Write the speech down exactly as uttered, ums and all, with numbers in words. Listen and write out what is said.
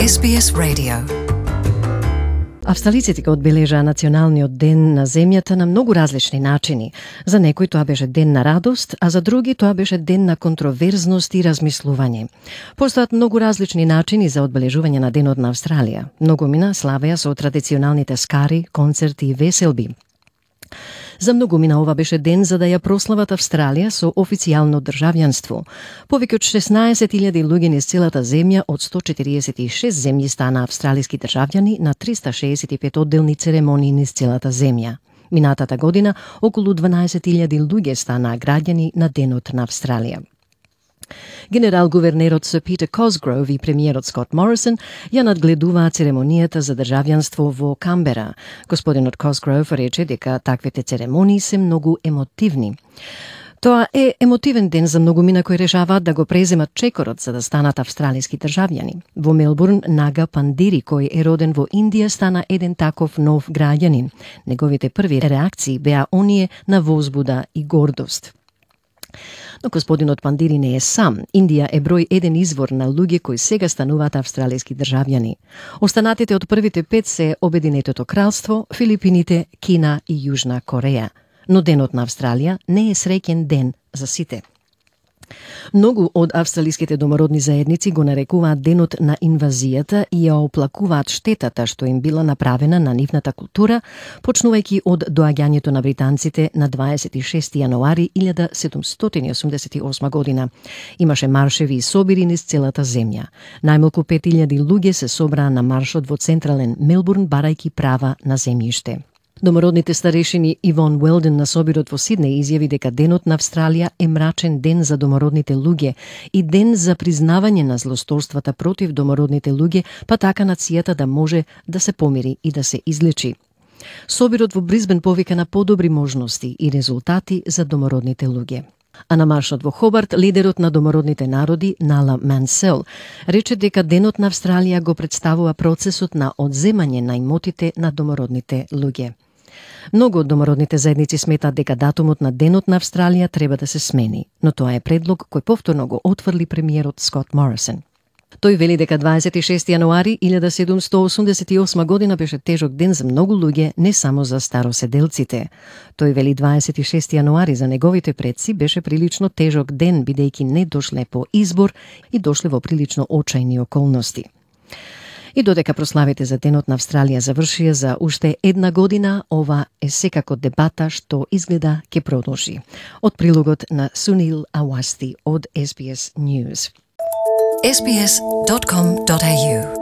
Ес Би Ес Radio. Австралиците го одбележаа националниот ден на земјата на многу различни начини. За некои тоа беше ден на радост, а за други тоа беше ден на контроверзност и размислување. Постојат многу различни начини за одбележување на денот на Австралија. Многумина славеа со традиционалните скари, концерти и веселби. За многумина ова беше ден за да ја прослават Австралија со официјално државјанство. Повеќе од шеснаесет илјади луѓе низ целата земја од сто четиридесет и шест земји стана австралиски државјани на триста шеесет и пет одделни церемонии низ целата земја. Минатата година околу дванаесет илјади луѓе станаа граѓани на денот на Австралија. Генерал-гувернерот Сир Питер Косгров и премиерот Скот Морисон ја надгледуваа церемонијата за државјанство во Камбера. Господинот Косгров рече дека таквите церемонии се многу емотивни. Тоа е емотивен ден за многумина кои решаваат да го преземат чекорот за да станат австралиски државјани. Во Мелбурн, Нага Пандири, кој е роден во Индија, стана еден таков нов граѓанин. Неговите први реакции беа оние на возбуда и гордост. Но господинот Пандири не е сам. Индија е број еден извор на луѓе кои сега стануваат австралиски државјани. Останатите од првите пет се Обединетото кралство, Филипините, Кина и Јужна Кореја. Но денот на Австралија не е среќен ден за сите. Многу од австралиските домородни заедници го нарекуваат денот на инвазијата и ја оплакуваат штетата што им била направена на нивната култура, почнувајќи од доаѓањето на британците на дваесет и шести јануари илјада седумстотини и осумдесет и осма година. Имаше маршеви и собири низ целата земја. Најмалку пет илјади луѓе се собраа на маршот во централен Мелбурн барајќи права на земјиште. Домородните старешини Ивон Уелден на собирот во Сиднеј изјави дека денот на Австралија е мрачен ден за домородните луѓе и ден за признавање на злосторствата против домородните луѓе, па така нацијата да може да се помири и да се излечи. Собирот во Брисбен повика на подобри можности и резултати за домородните луѓе. А на маршот во Хобарт, лидерот на домородните народи, Нала Мансел, рече дека денот на Австралија го представува процесот на одземање на имотите на домородните луѓе. Многу од домородните заедници сметаат дека датумот на денот на Австралија треба да се смени, но тоа е предлог кој повторно го отфрли премиерот Скот Морисон. Тој вели дека дваесет и шести јануари илјада седумстотини осумдесет и осма година беше тежок ден за многу луѓе, не само за староседелците. Тој вели дваесет и шести јануари за неговите предци беше прилично тежок ден, бидејќи не дошле по избор и дошле во прилично очајни околности. И додека прославите за денот на Австралија завршија за уште една година, ова е секако дебата што изгледа ќе продолжи. Од прилогот на Сунил Авасти од Ес Би Ес News. ес би ес точка ком точка ей ю